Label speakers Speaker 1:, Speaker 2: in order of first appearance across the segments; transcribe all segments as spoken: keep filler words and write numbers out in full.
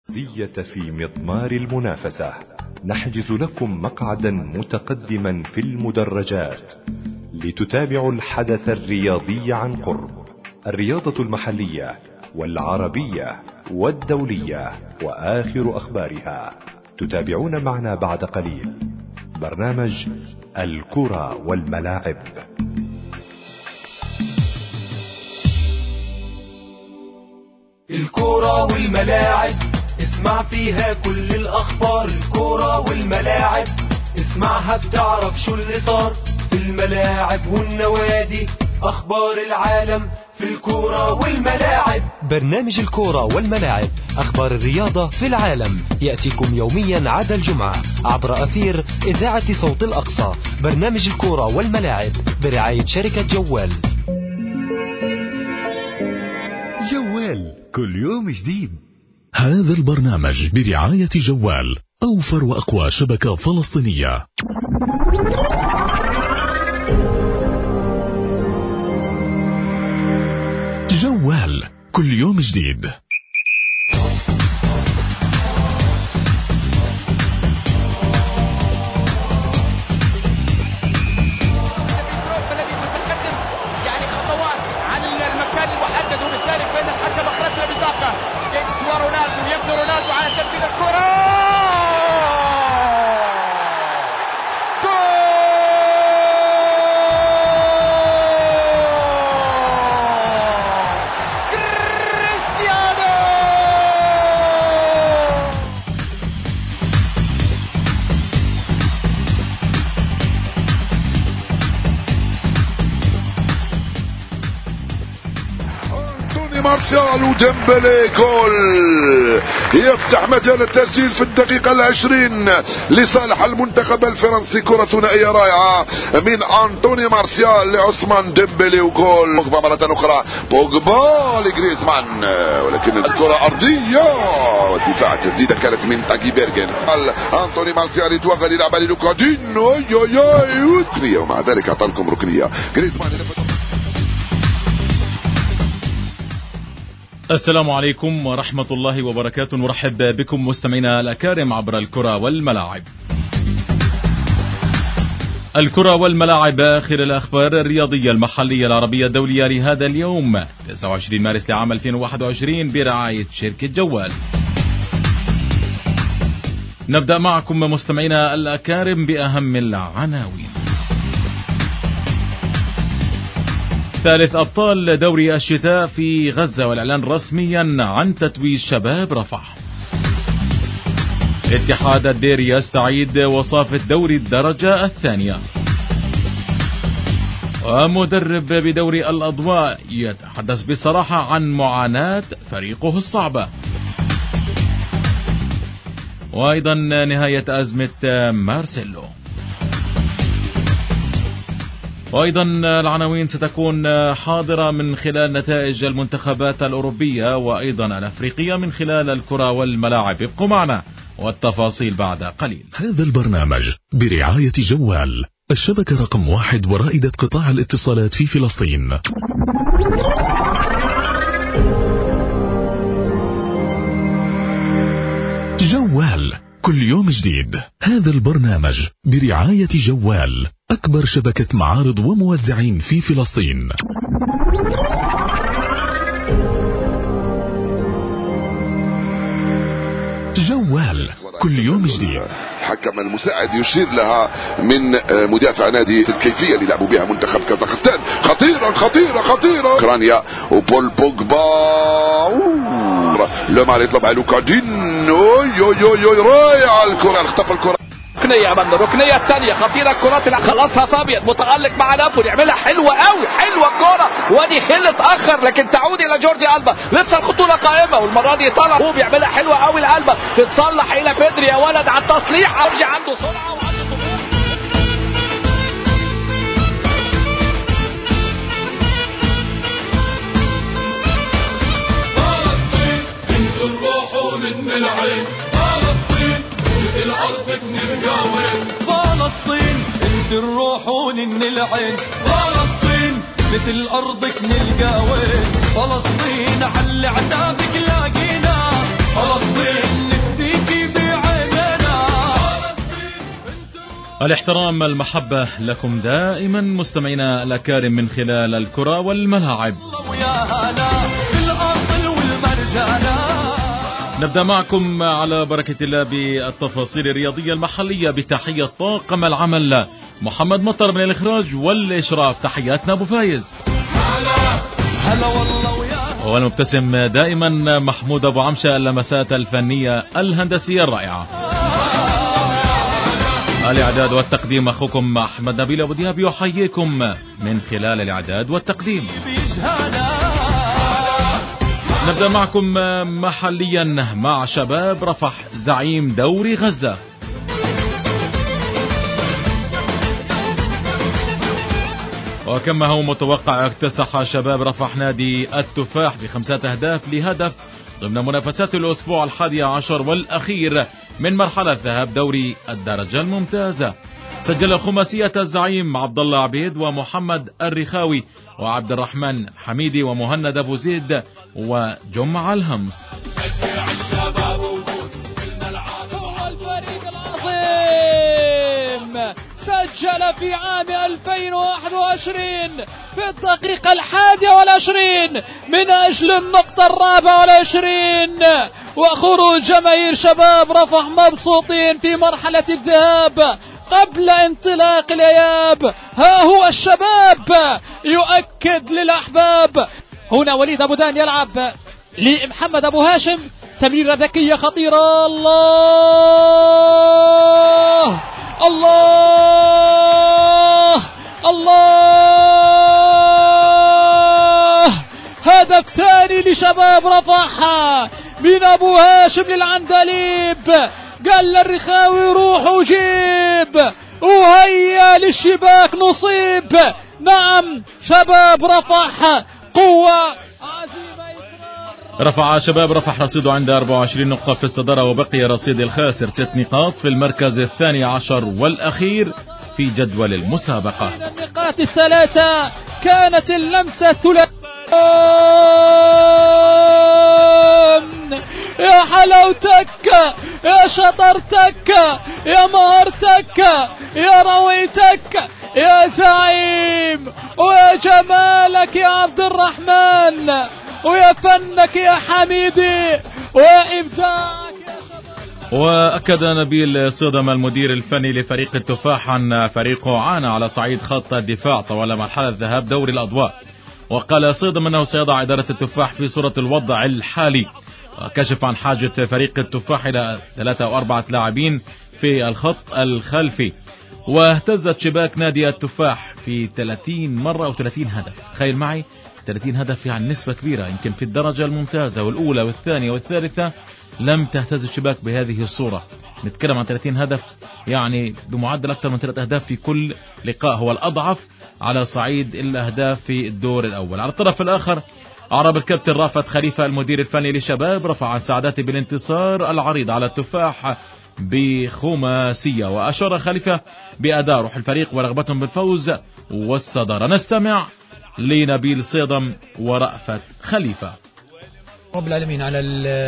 Speaker 1: الرياضية في مضمار المنافسة. نحجز لكم مقعدا متقدما في المدرجات لتتابعوا الحدث الرياضي عن قرب، الرياضة المحلية والعربية والدولية وآخر أخبارها. تتابعون معنا بعد قليل برنامج الكرة والملاعب.
Speaker 2: الكرة والملاعب اسمع فيها كل الأخبار. الكرة والملاعب اسمعها بتعرف شو اللي صار في الملاعب والنوادي، أخبار العالم في الكرة والملاعب.
Speaker 3: برنامج الكرة والملاعب، أخبار الرياضة في العالم، يأتيكم يوميا عدا الجمعة عبر أثير إذاعة صوت الأقصى. برنامج الكرة والملاعب برعاية شركة جوال.
Speaker 4: جوال كل يوم جديد.
Speaker 5: هذا البرنامج برعاية جوال، أوفر وأقوى شبكة فلسطينية. جوال كل يوم جديد.
Speaker 6: رونالدو على تنفيذ الكرة، كريستيانو.
Speaker 7: أنتوني مارسيال وديمبلي جول يفتح مجال التسجيل في الدقيقة العشرين لصالح المنتخب الفرنسي. كرة ثنائية رائعة من أنتوني مارسيال لعثمان ديمبلي وجول. بوجبا مرة أخرى، بوجبا لجريزمان، ولكن الكرة أرضية والدفاع. التسديدة كانت من تاكي بيرجن. أنتوني مارسيال يتوغل يلعب للوكا دينو، ركنية، ومع ذلك أعطى لكم ركنية. جريزمان.
Speaker 8: السلام عليكم ورحمة الله وبركاته. نرحب بكم مستمعينا الأكارم عبر الكرة والملاعب. الكرة والملاعب، آخر الأخبار الرياضية المحلية العربية الدولية لهذا اليوم تسعة وعشرين مارس لعام ألفين وواحد وعشرين برعاية شركة جوال. نبدأ معكم مستمعينا الأكارم بأهم العناوين. ثالث أبطال دوري الشتاء في غزة والإعلان رسميا عن تتويج شباب رفح. اتحاد الدير يستعيد وصافة دوري الدرجة الثانية. ومدرب بدوري الأضواء يتحدث بصراحة عن معاناة فريقه الصعبة. وأيضا نهاية أزمة مارسيلو. وأيضا العناوين ستكون حاضرة من خلال نتائج المنتخبات الأوروبية وأيضا الأفريقية من خلال الكرة والملاعب. ابقوا معنا والتفاصيل بعد قليل.
Speaker 5: هذا البرنامج برعاية جوال، الشبكة رقم واحد ورائدة قطاع الاتصالات في فلسطين. جوال كل يوم جديد. هذا البرنامج برعاية جوال، أكبر شبكة معارض وموزعين في فلسطين. جوال كل يوم جديد.
Speaker 7: حكم المساعد يشير لها من مدافع نادي الكيفية اللي لعبوا بها منتخب كازاخستان. خطيرة خطيرة خطيرة. كرانيا وبول بوجبا، لما يطلب على لوكا دينو، يو يو يو رائع الكرة، اختفى الكرة.
Speaker 6: ركنية أمامنا، الركنية الثانية خطيرة. الكرات اللي خلصها فابيان، متألق مع نابولي، يعملها حلوة قوي، حلوة الكرة، وادي خل تأخر لكن تعود إلى جوردي ألبا. لسه الخطولة قائمة والمرة دي طلع هو بيعملها حلوة قوي لألبا، تتصلح إلى بيدري يا ولد على التصليح. أرجع عنده سرعة وعنده طموح.
Speaker 9: فلسطين انتوا الروح من العين، فلسطين مثل أرضك نلقى وين. فلسطين انت الروح من العين، فلسطين مثل أرضك نلقى وين. فلسطين على عتابك لاقينا، فلسطين
Speaker 8: الاحترام المحبة لكم دائما مستمعينا الأكارم من خلال الكرة والملاعب. نبدأ معكم على بركة الله بالتفاصيل الرياضية المحلية بتحية طاقم العمل محمد مطر من الإخراج والإشراف. تحياتنا أبو فايز والمبتسم دائما محمود أبو عمشة. اللمسات الفنية الهندسية الرائعة. الإعداد والتقديم أخوكم أحمد نبيل أبو دياب يحييكم من خلال الإعداد والتقديم. نبدأ معكم محليا مع شباب رفح زعيم دوري غزة. وكما هو متوقع اكتسح شباب رفح نادي التفاح بخمسة أهداف لهدف ضمن منافسات الأسبوع الحادي عشر والأخير من مرحلة ذهاب دوري الدرجة الممتازة. سجل خماسية الزعيم عبد الله عبيد ومحمد الرخاوي وعبد الرحمن حميدي ومهند أبو زيد وجمع الهمس.
Speaker 10: سجل في عام ألفين وواحد وعشرين في الدقيقة الحادية والعشرين من أجل النقطة الرابعة والعشرين وخروج جماهير شباب رفح مبسوطين في مرحلة الذهاب قبل انطلاق الإياب. ها هو الشباب يؤكد للأحباب. هنا وليد أبو دان يلعب لمحمد أبو هاشم. تمريرة ذكية خطيرة. الله الله الله. هدف ثاني لشباب رفح من أبو هاشم للعندليب. قال للرخاوي روح وجيب وهيا للشباك نصيب. نعم شباب رفح قوة عزيمة إصرار.
Speaker 8: رفع شباب رفح رصيده عند أربعة وعشرين نقطة في الصدارة وبقي رصيد الخاسر ست نقاط في المركز الثاني عشر والأخير في جدول المسابقة.
Speaker 10: من النقاط الثلاثة كانت اللمسة الثلاثية. يا حلاوتك يا شطرتك يا مهرتك يا رويتك يا زعيم ويا جمالك يا عبد الرحمن ويا فنك يا حميدي ويا إبداعك يا شطرك.
Speaker 8: وأكد نبيل صدم المدير الفني لفريق التفاح أن فريقه عانى على صعيد خط الدفاع طوال مرحلة ذهاب دوري الأضواء. وقال صدم أنه سيضع إدارة التفاح في صورة الوضع الحالي. وكشف عن حاجة فريق التفاح إلى ثلاثة أو أربعة لاعبين في الخط الخلفي. واهتزت شباك نادي التفاح في ثلاثين مرة أو ثلاثين هدف. تخيل معي ثلاثين هدف يعني نسبة كبيرة. يمكن في الدرجة الممتازة والأولى والثانية والثالثة لم تهتز الشباك بهذه الصورة. نتكلم عن ثلاثين هدف يعني بمعدل أكثر من ثلاثة أهداف في كل لقاء. هو الأضعف على صعيد الأهداف في الدور الأول. على الطرف الآخر أعرب الكابتن رافت خليفة المدير الفني لشباب رفع عن سعادته بالانتصار العريض على التفاح بخماسية. وأشار خليفة بأداء روح الفريق ورغبتهم بالفوز والصدارة. نستمع لنبيل صيدم ورأفت خليفة.
Speaker 11: رب العالمين على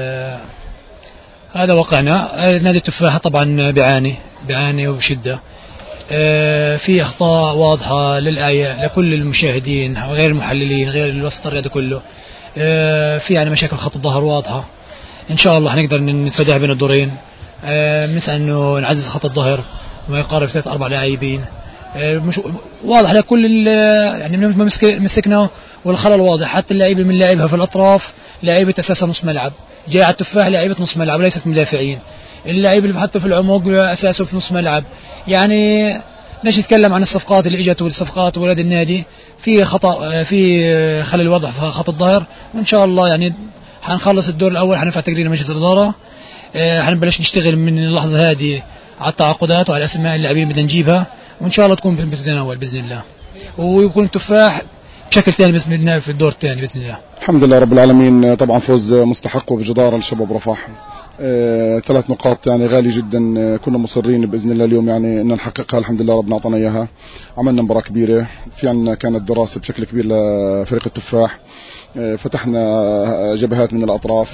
Speaker 11: هذا وقعنا. نادي التفاح طبعا بيعاني بيعاني وبشدة. في أخطاء واضحة للآية لكل المشاهدين وغير المحللين غير الوسط الرياضي كله. في يعني مشاكل خط الظهر واضحة. إن شاء الله هنقدر نتفاداها بين الدورين. نسعى إنه نعزز خط الظهر وما يقارب ثلاث أربع لاعبين. مش واضح لكل يعني من مسكنا والخلل واضح. حتى اللاعبين من لاعبها في الأطراف لاعيبة أساسا نص ملعب. جاء على التفاح لاعيبة نص ملعب وليست مدافعين. اللاعب اللي حتى في العمق أساسه في نص ملعب. يعني نجي نتكلم عن الصفقات اللي اجت والصفقات ولاد النادي في خطأ في خلل واضح في خط الظهر. وإن شاء الله يعني حنخلص الدور الأول حنرفع تقرير مجلس الإدارة. حنبلش نشتغل من اللحظة هذه على التعاقدات وعلى أسماء اللاعبين بدنا نجيبها وإن شاء الله تكون بتتناول بإذن الله ويكون التفاح بشكل ثاني بإذن الله في الدور الثاني بإذن الله.
Speaker 7: الحمد لله رب العالمين. طبعا فوز مستحق وبجدارة لشباب رفح. آه، ثلاث نقاط يعني غالي جدا. آه، كنا مصرين بإذن الله اليوم يعني أن نحققها. الحمد لله ربنا أعطانا إياها. عملنا مباراة كبيرة في عنا كانت دراسة بشكل كبير لفريق التفاح. آه، فتحنا جبهات من الأطراف.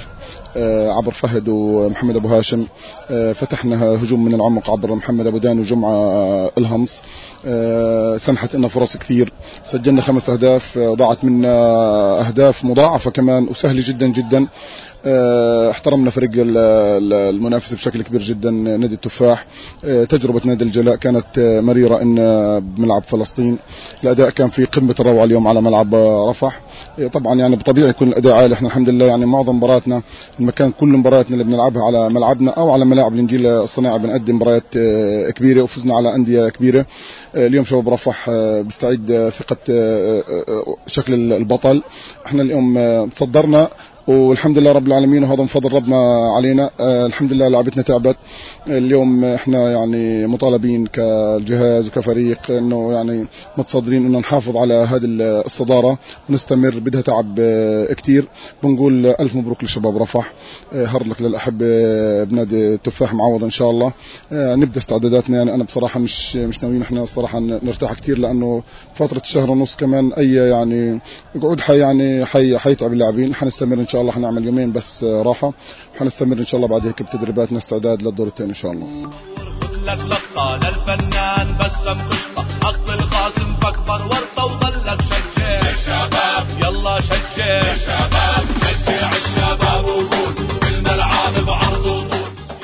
Speaker 12: عبر فهد ومحمد أبو هاشم، فتحنا هجوم من العمق عبر محمد أبو دان وجمعة الهمس، سمحت لنا فرص كثير، سجلنا خمس أهداف، ضاعت منا أهداف مضاعفة كمان وسهلة جدا جدا. احترمنا فريق المنافس بشكل كبير جدا نادي التفاح. تجربة نادي الجلاء كانت مريرة ان بملعب فلسطين، الأداء كان في قمة الروعة اليوم على ملعب رفح. طبعا يعني بطبيعي يكون الأداء عالي، احنا الحمد لله يعني معظم مباراتنا المكان كل مباراتنا اللي بنلعبها على ملعبنا او على ملاعب الانجيل الصناعي بنقدم مباريات كبيرة وفزنا على أندية كبيرة. اليوم شباب رفح بيستعيد ثقة شكل البطل. احنا اليوم تصدرنا والحمد لله رب العالمين، وهذا من فضل ربنا علينا. آه الحمد لله لعبتنا تعبت اليوم، احنا يعني مطالبين كجهاز وكفريق انه يعني متصدرين انه نحافظ على هذه الصدارة ونستمر. بدها تعب آه كتير. بنقول الف مبروك لشباب رفح، آه هارد لك للاحبه بنادي التفاح معوض ان شاء الله. آه نبدا استعداداتنا، يعني انا بصراحه مش مش ناويين احنا الصراحه نرتاح كتير، لانه فتره الشهر ونص كمان اي يعني قعود حي يعني حي حيتعب اللاعبين. حنستمر ان شاء الله، حنعمل يومين بس راحه وحنستمر ان شاء الله بعد هيك بتدريباتنا استعداد للدور الثاني ان شاء الله.
Speaker 9: لك لقطه للفنان بسم قشطه، عقد الخصم فاكبر ورطه وضلك شجع الشباب، يلا شجع الشباب، شجع الشباب وقول بالملعب بعرض وطول.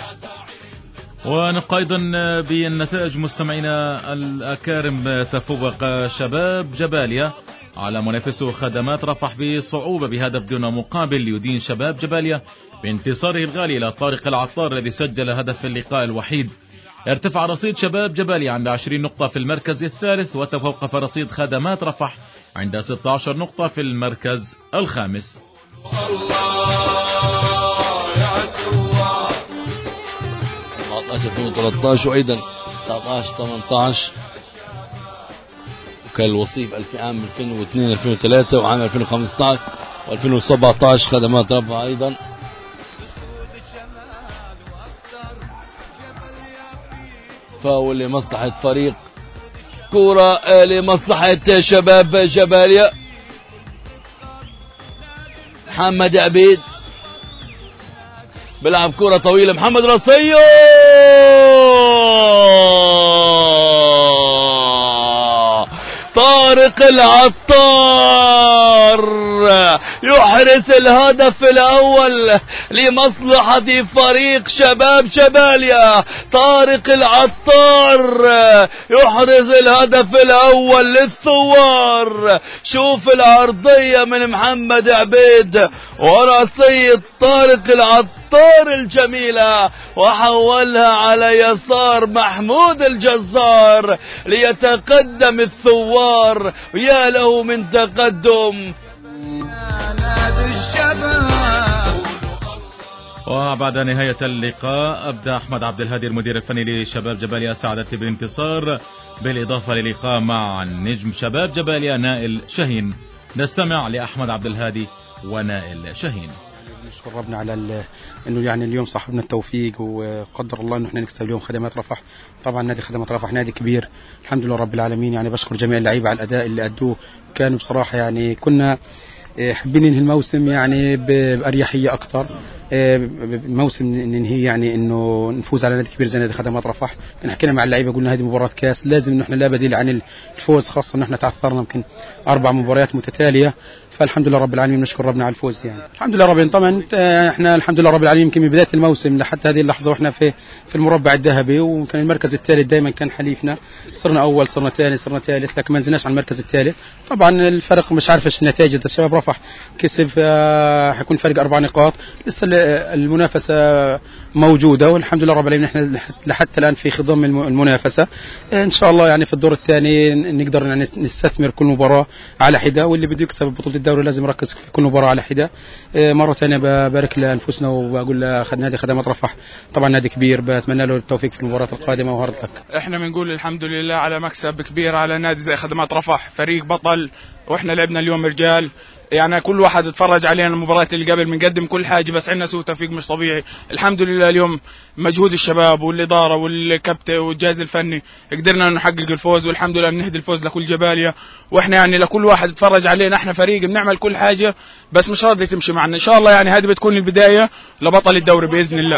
Speaker 8: ونبقى ايضا بالنتائج مستمعينا الأكارم. تفوق شباب جباليا على منافسه خدمات رفح بصعوبة بهدف دون مقابل، ليدين شباب جباليا بانتصاره الغالي إلى طارق العطار الذي سجل هدف اللقاء الوحيد. ارتفع رصيد شباب جباليا عند عشرين نقطة في المركز الثالث، وتفوق رصيد خدمات رفح عند ستة عشر نقطة في المركز الخامس.
Speaker 13: أربعة عشر ألفين وثلاثة عشر وأيضا تسعة عشر ثمانية عشر، وكان الوصيف عام ألفين واثنين ألفين وثلاثة وعام ألفين وخمسة عشر وألفين وسبعة عشر خدمات رفح أيضا. فاول لمصلحة فريق كرة لمصلحة شباب جباليا. محمد عبيد بلعب كرة طويلة، محمد رصيو طارق العطار يحرز الهدف الأول لمصلحة فريق شباب جباليا. طارق العطار يحرز الهدف الأول للثوار. شوف العرضية من محمد عبيد ورأسية طارق العطار الجميلة، وحولها على يسار محمود الجزار ليتقدم الثوار. يا له من تقدم.
Speaker 8: وبعد نهاية اللقاء أبدأ أحمد عبد الهادي المدير الفني لشباب جباليا سعادة بالانتصار، بالإضافة للقاء مع نجم شباب جباليا نائل شاهين. نستمع لأحمد عبد الهادي ونائل شاهين.
Speaker 14: نشكر ربنا على انه يعني اليوم صاحبنا التوفيق، وقدر الله انه احنا نكسب اليوم خدمات رفح. طبعا نادي خدمات رفح نادي كبير، الحمد لله رب العالمين. يعني بشكر جميع اللعيبه على الاداء اللي ادوه، كانوا بصراحه يعني كنا حابين ننهي الموسم يعني بأريحية أكتر. موسم ننهي يعني إنه نفوز على نادي كبير زي نادي خدمات رفح. كنا حكينا مع اللعيبة قلنا هذه مباراة كاس، لازم إنه إحنا لا بديل عن الفوز، خاصة إنه إحنا تعثرنا يمكن أربع مباريات متتالية. فالحمد لله رب العالمين نشكر ربنا على الفوز. يعني الحمد لله رب العالمين. طبعا إحنا الحمد لله رب العالمين يمكن من بداية الموسم لحتى هذه اللحظة وإحنا في في المربع الذهبي، وكان المركز الثالث دائما كان حليفنا. صرنا أول، صرنا ثاني، صرنا ثالث، لكن ما نزلناش على المركز الثالث. طبعا الفرق مش عارف إيش النتائج. الشباب رفح كسب، حيكون فرق أربع نقاط، لسه المنافسة موجودة والحمد لله رب العالمين. احنا لحتى الآن في خضم المنافسة. إن شاء الله يعني في الدور الثاني نقدر نستثمر كل مباراة على حدة، واللي بده يكسب بطولة الدوري لازم يركز في كل مباراة على حدة. مرة ثانية ببارك لأنفسنا وبقول نادي خدمات رفح طبعا نادي كبير، بتمنى له التوفيق في المباراة القادمة وهارد لك.
Speaker 15: احنا بنقول الحمد لله على مكسب كبير على نادي زي خدمات رفح، فريق بطل، واحنا لعبنا اليوم رجال. يعني كل واحد اتفرج علينا المباريات اللي قبل بنقدم كل حاجه، بس عندنا سوء توفيق مش طبيعي. الحمد لله اليوم مجهود الشباب والاداره والكابتن والجهاز الفني قدرنا نحقق الفوز، والحمد لله بنهدي الفوز لكل جباليا. واحنا يعني لكل واحد اتفرج علينا احنا فريق بنعمل كل حاجه بس مش راضي تمشي معنا. ان شاء الله يعني هذه بتكون البدايه لبطل الدوري باذن الله.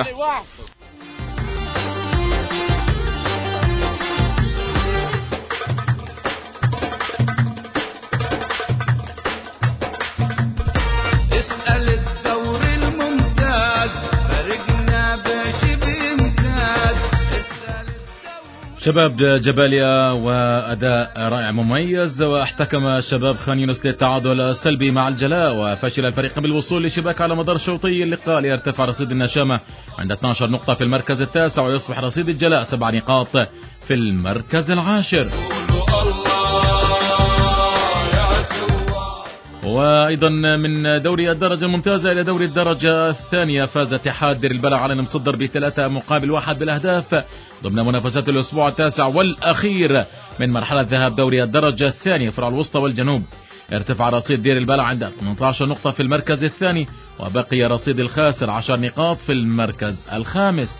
Speaker 8: شباب جباليا وأداء رائع مميز، واحتكم شباب خان يونس للتعادل السلبي مع الجلاء، وفشل الفريق بالوصول لشباك على مدار شوطي اللقاء ليرتفع رصيد النشامة عند اثنتي عشرة نقطة في المركز التاسع، ويصبح رصيد الجلاء سبع نقاط في المركز العاشر. وأيضا من دوري الدرجة الممتازة إلى دوري الدرجة الثانية، فاز اتحاد دير البلح على المصدر بثلاثة مقابل واحد بالأهداف ضمن منافسات الأسبوع التاسع والأخير من مرحلة ذهاب دوري الدرجة الثانية فرع الوسطى والجنوب. ارتفع رصيد دير البلح عند ثمانية عشر نقطة في المركز الثاني، وبقي رصيد الخاسر عشر نقاط في المركز الخامس.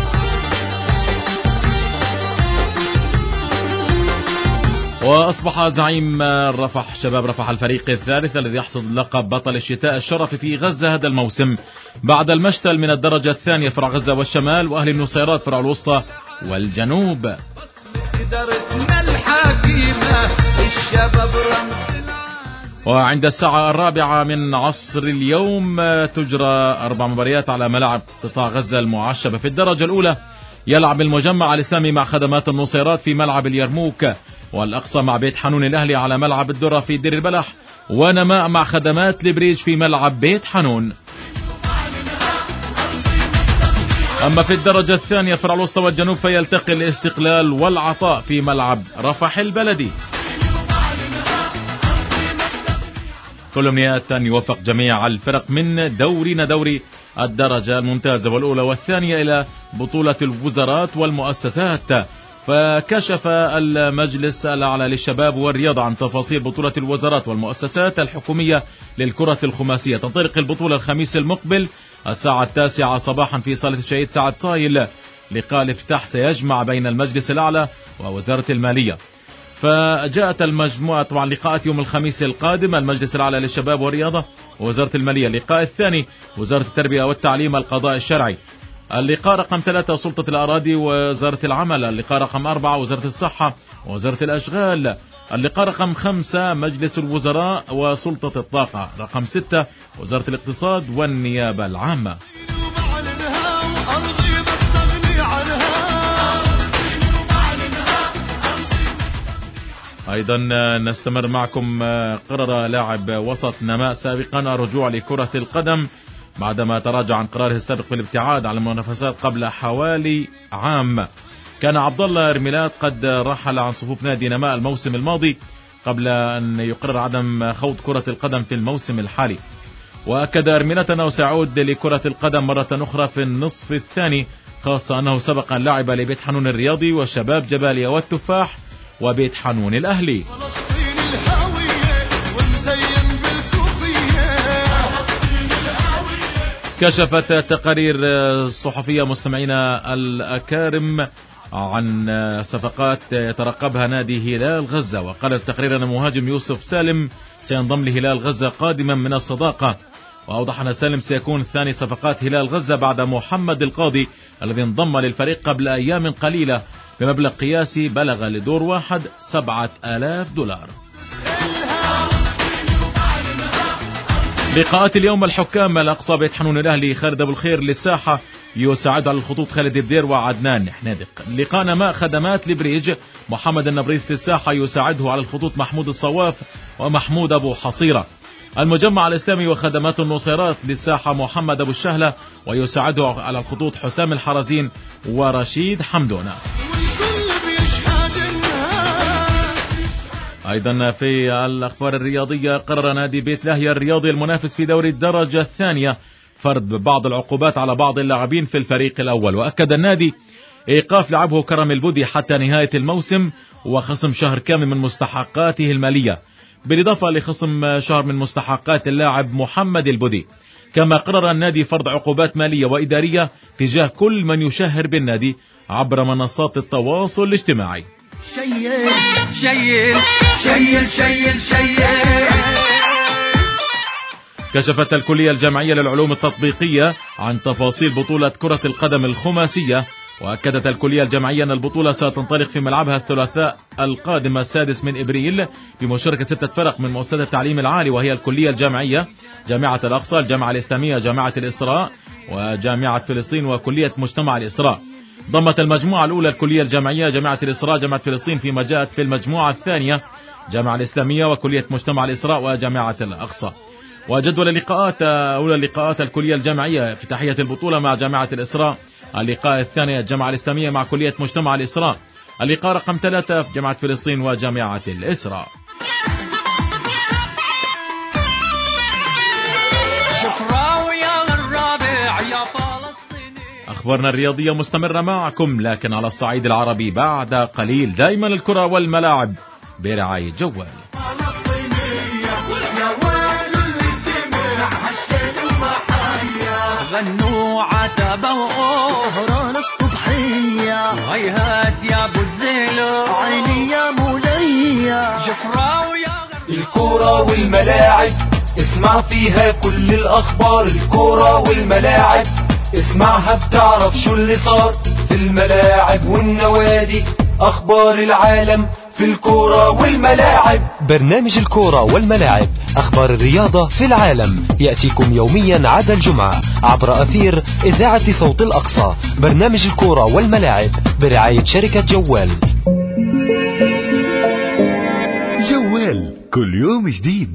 Speaker 8: وأصبح زعيم رفح شباب رفح الفريق الثالث الذي يحصد لقب بطل الشتاء الشرفي في غزة هذا الموسم بعد المشتل من الدرجة الثانية فرع غزة والشمال، وأهل النصيرات فرع الوسطى والجنوب. وعند الساعة الرابعة من عصر اليوم تجرى أربع مباريات على ملعب قطاع غزة المعشبة. في الدرجة الأولى يلعب المجمع الإسلامي مع خدمات النصيرات في ملعب اليرموك، والأقصى مع بيت حنون الأهلي على ملعب الدرة في دير البلح، ونماء مع خدمات لبريج في ملعب بيت حنون. أما في الدرجة الثانية فرع الوسطى والجنوب فيلتقي الاستقلال والعطاء في ملعب رفح البلدي. كل أمنيات أن يوفق جميع الفرق من دورنا دوري الدرجة الممتازة والأولى والثانية إلى بطولة الوزارات والمؤسسات. فكشف المجلس الأعلى للشباب والرياضة عن تفاصيل بطولة الوزارات والمؤسسات الحكومية للكرة الخماسية. تنطلق البطولة الخميس المقبل الساعة التاسعة صباحا في صالة الشهيد سعد صايل. لقاء الافتتاح سيجمع بين المجلس الأعلى ووزارة المالية. فجاءت المجموعة طبعا لقاءات يوم الخميس القادم المجلس الأعلى للشباب والرياضة ووزارة المالية. اللقاء الثاني وزارة التربية والتعليم القضاء الشرعي. اللقاء رقم ثلاثة سلطة الأراضي ووزارة العمل. اللقاء رقم أربعة وزارة الصحة ووزارة الأشغال. اللقاء رقم خمسة مجلس الوزراء وسلطة الطاقة. رقم ستة وزارة الاقتصاد والنيابة العامة. أيضا نستمر معكم. قرر لاعب وسط نماء سابقا الرجوع لكرة القدم بعدما تراجع عن قراره السابق بالابتعاد عن المنافسات قبل حوالي عام. كان عبد الله رميلات قد رحل عن صفوف نادي نماء الموسم الماضي قبل أن يقرر عدم خوض كرة القدم في الموسم الحالي. وأكد رميلات أنه سيعود لكرة القدم مرة أخرى في النصف الثاني، خاصة أنه سبق أن لعب لبيت حنون الرياضي وشباب جباليا والتفاح وبيت حنون الأهلي. كشفت تقارير صحفية مستمعينا الأكارم عن صفقات يترقبها نادي هلال غزة. وقال التقرير أن مهاجم يوسف سالم سينضم لهلال غزة قادما من الصداقة. وأوضح أن سالم سيكون ثاني صفقات هلال غزة بعد محمد القاضي الذي انضم للفريق قبل أيام قليلة بمبلغ قياسي بلغ لدور واحد سبعة آلاف دولار. لقاءات اليوم الحكام الأقصى بيت حنون الأهلي خالد أبو الخير للساحة يساعد على الخطوط خالد بدير وعدنان حنادق. لقاء نماء خدمات لبريج محمد النبريس للساحة يساعده على الخطوط محمود الصواف ومحمود أبو حصيرة. المجمع الإسلامي وخدمات النصيرات للساحة محمد أبو الشهلة ويساعده على الخطوط حسام الحرزين ورشيد حمدونة. أيضا في الأخبار الرياضية قرر نادي بيت لاهيا الرياضي المنافس في دوري الدرجة الثانية فرض بعض العقوبات على بعض اللاعبين في الفريق الأول. وأكد النادي إيقاف لعبه كرم البودي حتى نهاية الموسم وخصم شهر كامل من مستحقاته المالية. بالإضافة لخصم شهر من مستحقات اللاعب محمد البدي. كما قرر النادي فرض عقوبات مالية وإدارية تجاه كل من يشهر بالنادي عبر منصات التواصل الاجتماعي.
Speaker 16: شيل شيل شيل شيل شيل.
Speaker 8: كشفت الكلية الجامعية للعلوم التطبيقية عن تفاصيل بطولة كرة القدم الخماسية، وأكدت الكلية الجامعية أن البطولة ستنطلق في ملعبها الثلاثاء القادم السادس من إبريل بمشاركة ستة فرق من مؤسسات التعليم العالي، وهي الكلية الجامعية، جامعة الأقصى، الجامعة الإسلامية، جامعة الإسراء، وجامعة فلسطين، وكلية مجتمع الإسراء. ضمت المجموعة الأولى الكلية الجامعية، جامعة الإسراء، جامعة فلسطين، فيما جاءت في المجموعة الثانية جامعة الإسلامية وكلية مجتمع الإسراء وجامعة الأقصى. وجدول اللقاءات: أولى اللقاءات الكلية الجامعية افتتاحية البطولة مع جامعة الإسراء، اللقاء الثاني الجامعة الإسلامية مع كلية مجتمع الإسراء، اللقاء رقم ثلاثة في جامعة فلسطين وجامعة الإسراء. أخبارنا الرياضية مستمرة معكم، لكن على الصعيد العربي بعد قليل. دائما الكرة والملاعب برعاية جوال.
Speaker 16: غنوا عتبة وأهران الصبحية، هيهات يا ابو الزيلو، عيني يا مولية، جفراوي يا
Speaker 2: الكرة والملاعب اسمع فيها كل الأخبار. الكرة والملاعب اسمعها بتعرف شو اللي صار في الملاعب والنوادي، أخبار العالم في الكرة والملاعب.
Speaker 3: برنامج الكرة والملاعب، أخبار الرياضة في العالم، يأتيكم يوميا عدا الجمعة عبر أثير إذاعة صوت الأقصى. برنامج الكرة والملاعب برعاية شركة جوال.
Speaker 4: جوال كل يوم جديد.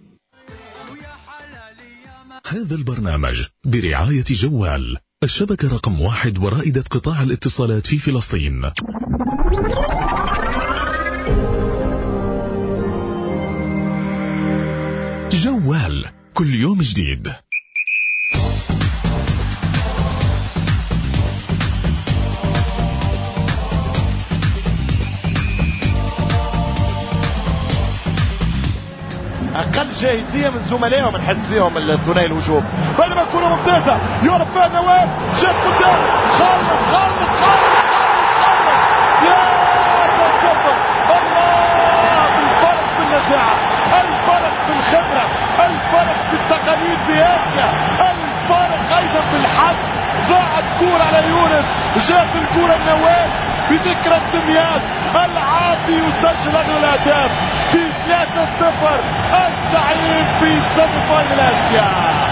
Speaker 5: هذا البرنامج برعاية جوال، الشبكة رقم واحد ورائدة قطاع الاتصالات في فلسطين. جوال كل يوم جديد.
Speaker 17: اقل جاهزيه من زملائهم نحس فيهم الثنائي الهجوم. بينما كره ممتازه يقرب فيها نواف، شاف قدام، خلص خلص خلص خلص يا صفر. الله، الفرق في النجاعه، الفرق في الخبره، الفرق في التقاليد بآسيا، الفرق ايضا بالحظ. ضاعت كوره على يونس، جات الكوره النواف بذكرى الدمياط، العاطي يسجل اغلى الاهداف في ثلاثة صفر. الزعيم في سيمي فاينل اسيا.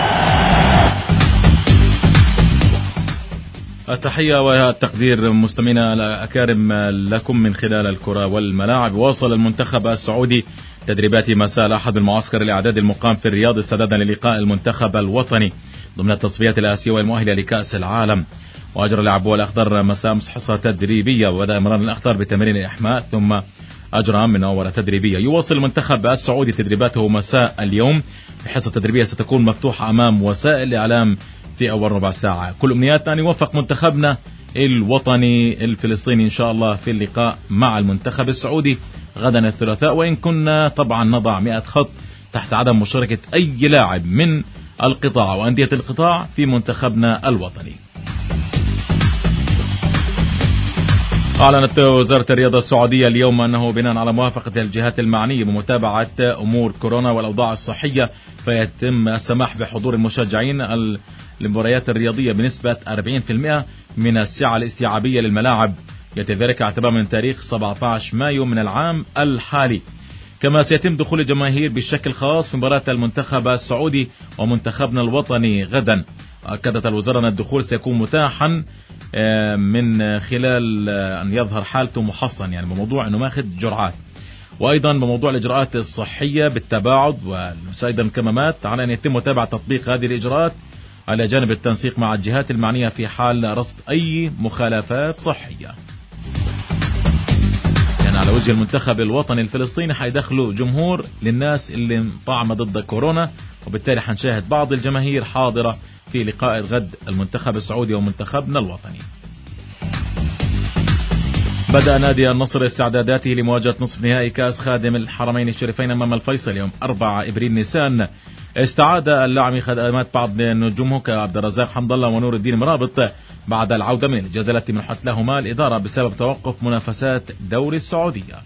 Speaker 8: التحية والتقدير مستمعينا الأكارم لكم من خلال الكرة والملاعب. واصل المنتخب السعودي تدريبات مساء الأحد المعسكر الإعداد المقام في الرياض استعدادا للقاء المنتخب الوطني ضمن التصفيات الآسيوية المؤهلة لكأس العالم. وأجرى لاعبو الأخضر مساء حصة تدريبية، وبدأ إمران الأخضر بتمرين الإحماء ثم أجرى مناورة تدريبية. يواصل المنتخب السعودي تدريباته مساء اليوم بحصة تدريبية ستكون مفتوحة أمام وسائل الإعلام في أول ربع ساعة. كل أمنياتنا أن يوفق منتخبنا الوطني الفلسطيني إن شاء الله في اللقاء مع المنتخب السعودي غدا الثلاثاء، وإن كنا طبعا نضع مئة خط تحت عدم مشاركة أي لاعب من القطاع وأندية القطاع في منتخبنا الوطني. أعلنت وزارة الرياضة السعودية اليوم أنه بناء على موافقة الجهات المعنية بمتابعة أمور كورونا والأوضاع الصحية فيتم السماح بحضور المشجعين المباريات الرياضية بنسبة أربعين بالمئة من السعة الاستيعابية للملاعب، يأتي ذلك اعتبار من تاريخ سبعة عشر مايو من العام الحالي. كما سيتم دخول الجماهير بشكل خاص في مباراة المنتخب السعودي ومنتخبنا الوطني غدا. أكدت الوزارة أن الدخول سيكون متاحا من خلال أن يظهر حالته محصن، يعني بموضوع أنه ماخذ جرعات، وأيضا بموضوع الإجراءات الصحية بالتباعد وأيضا الكمامات، على أن يتم متابعة تطبيق هذه الإجراءات على جانب التنسيق مع الجهات المعنية في حال رصد أي مخالفات صحية. يعني على وجه المنتخب الوطني الفلسطيني حيدخلوا جمهور للناس اللي طعمة ضد كورونا، وبالتالي حنشاهد بعض الجماهير حاضرة في لقاء غد المنتخب السعودي ومنتخبنا الوطني. بدأ نادي النصر استعداداته لمواجهة نصف نهائي كأس خادم الحرمين الشريفين أمام الفيصل يوم أربعة إبريل نيسان. استعاد اللاعب خدمات بعض نجومه كعبد الرزاق حمد الله ونور الدين مرابط بعد العودة من الإجازة التي منحت لهما الإدارة بسبب توقف منافسات دوري السعودية.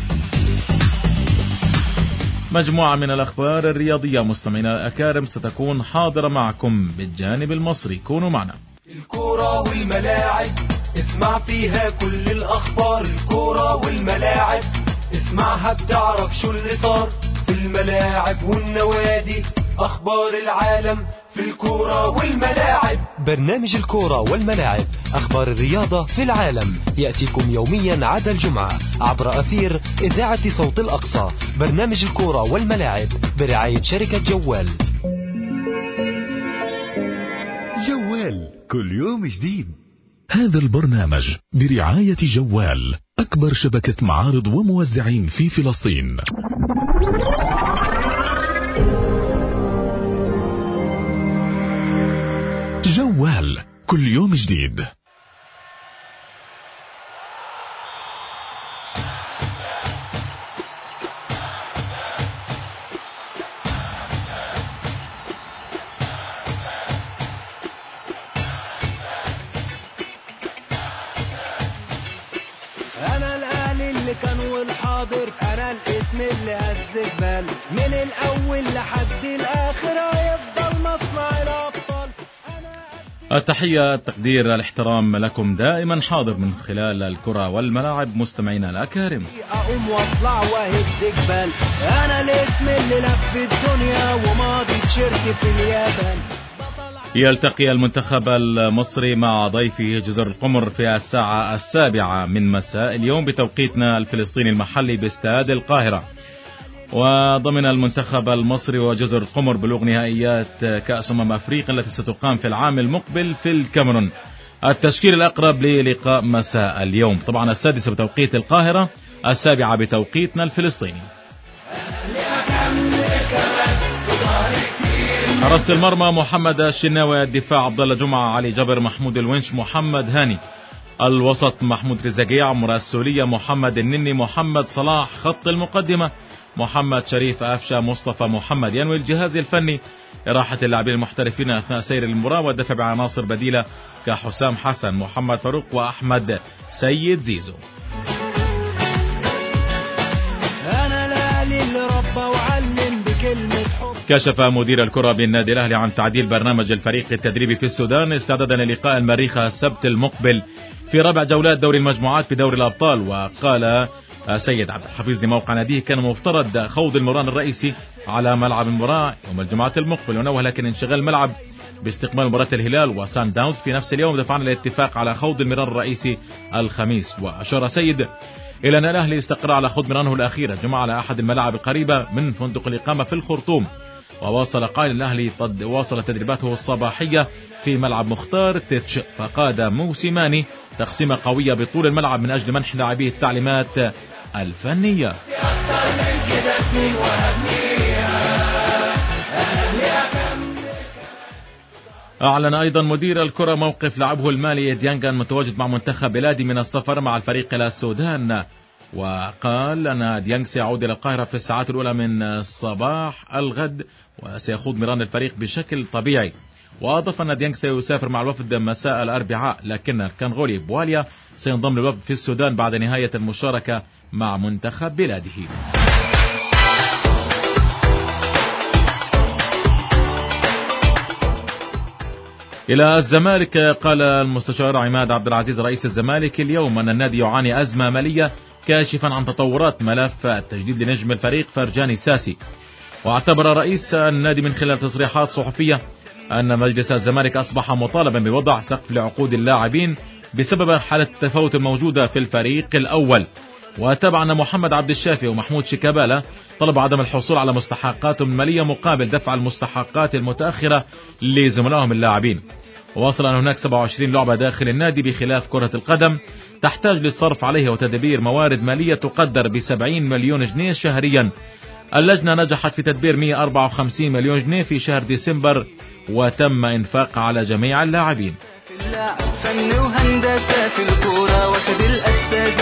Speaker 8: مجموعة من الأخبار الرياضية مستمعينا الأكارم ستكون حاضرة معكم بالجانب المصري، كونوا معنا.
Speaker 2: الكورة والملاعب اسمع فيها كل الأخبار، الكورة والملاعب اسمعها بتعرف شو اللي صار في الملاعب والنوادي، أخبار العالم في الكورة والملاعب.
Speaker 3: برنامج الكورة والملاعب، أخبار الرياضة في العالم، يأتيكم يوميا عدا الجمعة عبر أثير إذاعة صوت الأقصى. برنامج الكورة والملاعب برعاية شركة جوال.
Speaker 4: جوال كل يوم جديد.
Speaker 5: هذا البرنامج برعاية جوال، أكبر شبكة معارض وموزعين في فلسطين. جوال كل يوم جديد.
Speaker 16: انا الاهلي اللي كان والحاضر، انا الاسم اللي هز الجبال، من الاول لحد الاخر هيفضل مصنع الابطال.
Speaker 8: التحية التقدير الاحترام لكم دائما حاضر من خلال الكرة والملاعب مستمعينا الأكارم.
Speaker 16: اقوم واطلع واهد جبال، انا الاسم اللي لف الدنيا وماضي تشيرت في اليابان.
Speaker 8: يلتقي المنتخب المصري مع ضيفه جزر القمر في الساعة السابعة من مساء اليوم بتوقيتنا الفلسطيني المحلي باستاد القاهرة. وضمن المنتخب المصري وجزر القمر بلوغ نهائيات كأس أمم أفريقيا التي ستقام في العام المقبل في الكاميرون. التشكيل الأقرب للقاء مساء اليوم طبعا السادسة بتوقيت القاهرة، السابعة بتوقيتنا الفلسطيني. حراسة المرمى محمد الشناوي، الدفاع عبد الله جمعة، علي جبر، محمود الونش، محمد هاني. الوسط محمود رزاقية، عمر السولية، محمد النني، محمد صلاح. خط المقدمة محمد شريف، أفشا، مصطفى محمد. ينوي الجهاز الفني إراحة اللاعبين المحترفين أثناء سير المباراة والدفع بعناصر بديلة كحسام حسن، محمد فاروق وأحمد سيد زيزو.
Speaker 16: انا الاهلي اللي ربى وعلم بكلمة حب.
Speaker 8: كشف مدير الكرة بالنادي الأهلي عن تعديل برنامج الفريق التدريبي في السودان استعدادا للقاء المريخ السبت المقبل في رابع جولات دوري المجموعات بدوري الأبطال. وقال سيد عبد الحفيظ لموقع ناديه كان مفترض خوض المران الرئيسي على ملعب المباراة يوم الجمعة المقبل، ونوه لكن انشغال الملعب باستقبال مباراة الهلال وسان داونز في نفس اليوم دفعنا للاتفاق على خوض المران الرئيسي الخميس. وأشار سيد إلى أن الأهلي استقر على خوض مرانه الأخير الجمعة على أحد الملاعب القريبة من فندق الإقامة في الخرطوم. وواصل قائل الأهلي قد واصل تدريباته الصباحية في ملعب مختار تتش، فقاد موسيماني تقسيمة قوية بطول الملعب من أجل منح لاعبيه التعليمات الفنية. أعلن أيضا مدير الكرة موقف لاعبه المالي ديانغ المتواجد مع منتخب بلادي من السفر مع الفريق إلى السودان. وقال أن ديانغ سيعود إلى القاهرة في الساعات الأولى من صباح الغد وسيخوض مران الفريق بشكل طبيعي. وأضاف أن ديانغ سيسافر مع الوفد مساء الأربعاء، لكن الكنغولي بواليا سينضم للوفد في السودان بعد نهاية المشاركة مع منتخب بلاده. إلى الزمالك، قال المستشار عماد عبد العزيز رئيس الزمالك اليوم أن النادي يعاني أزمة مالية، كاشفا عن تطورات ملف التجديد لنجم الفريق فرجاني ساسي. واعتبر رئيس النادي من خلال تصريحات صحفية أن مجلس الزمالك أصبح مطالبا بوضع سقف لعقود اللاعبين بسبب حالة التفاوت الموجودة في الفريق الأول. وتابع أن محمد عبد الشافي ومحمود شيكابالا طلب عدم الحصول على مستحقاتهم المالية مقابل دفع المستحقات المتأخرة لزملائهم اللاعبين. وواصل أن هناك سبعة وعشرين لعبة داخل النادي بخلاف كرة القدم تحتاج للصرف عليها وتدبير موارد مالية تقدر بسبعين مليون جنيه شهريا. اللجنة نجحت في تدبير مئة وأربعة وخمسين مليون جنيه في شهر ديسمبر وتم إنفاق على جميع اللاعبين.
Speaker 16: فن وهندسة في الكورة وسد الأستاذة